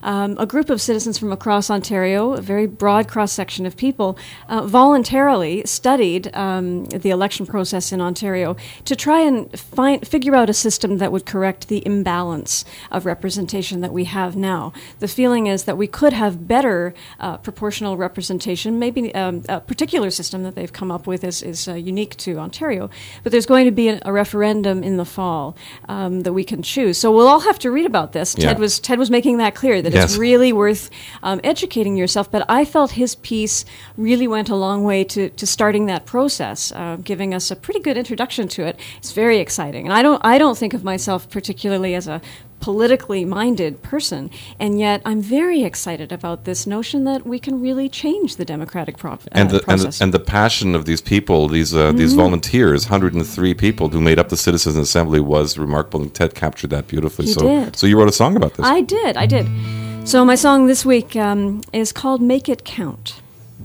a group of citizens from across Ontario, a very broad cross-section of people, voluntarily studied the election process in Ontario to try and figure out a system that would correct the imbalance of representation that we have now. The feeling is that we could have better proportional representation. Maybe a particular system that they've come up with is unique to Ontario, but there's going to be a referendum in the fall that we can choose. So we'll all have to read about this. Yeah. Ted was making that clear, that Yes. it's really worth educating yourself, but I felt his piece really went a long way to starting that process, giving us a pretty good introduction to it. It's very exciting. And I don't think of myself particularly as a politically minded person, and yet I'm very excited about this notion that we can really change the democratic process. And the passion of these people, these volunteers, 103 people who made up the Citizens Assembly, was remarkable, and Ted captured that beautifully. He did. So you wrote a song about this. I did. So my song this week is called Make It Count.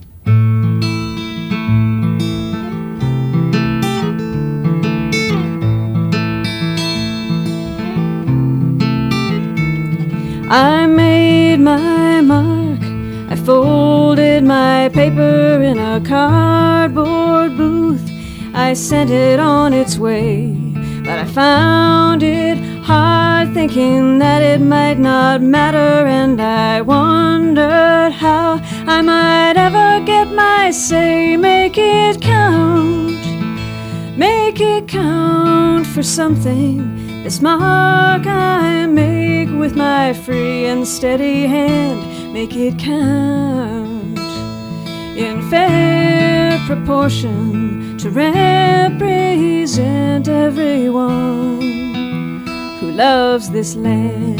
I made my mark, I folded my paper in a cardboard booth. I sent it on its way, but I found it hard, thinking that it might not matter, and I wondered how I might ever get my say. Make it count for something. This mark I make with my free and steady hand, make it count in fair proportion to represent everyone who loves this land.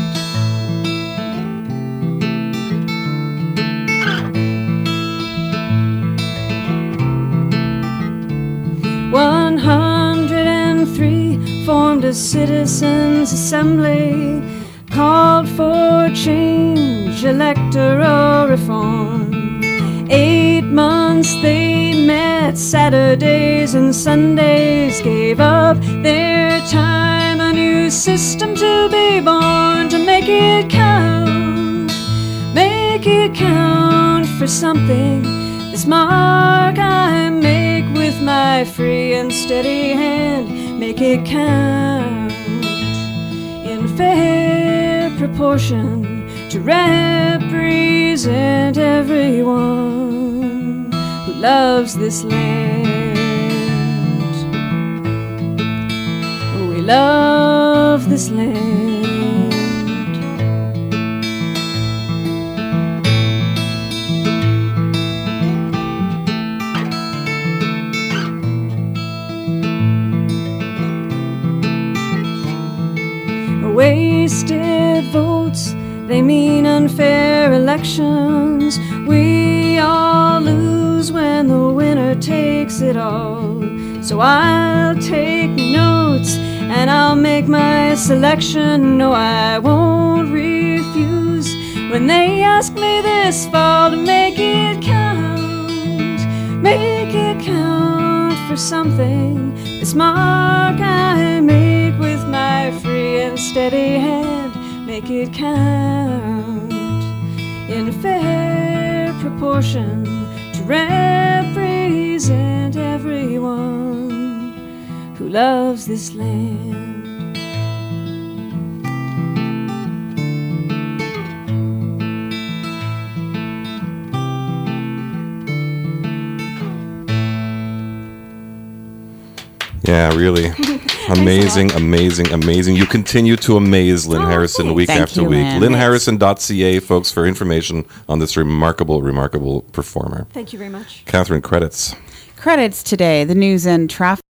Formed a citizens' assembly, called for change, electoral reform. 8 months they met, Saturdays and Sundays, gave up their time, a new system to be born, to make it count for something. This mark I make with my free and steady hand, make it count in fair proportion to represent everyone who loves this land. We love this land. Wasted votes, they mean unfair elections. We all lose when the winner takes it all. So I'll take notes and I'll make my selection. No, I won't refuse when they ask me this fall to make it count for something. This mark I make with my free and steady hand, make it count in fair proportion to represent everyone who loves this land. Yeah, really. Amazing. You continue to amaze Lynn Harrison thanks. week Thank after you, week. Lynn. LynnHarrison.ca, folks, for information on this remarkable performer. Thank you very much. Catherine, credits. Credits today, the news and traffic.